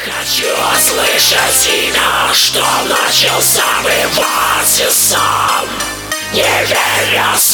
Хочу услышать имя, что начал забывать и сам не веря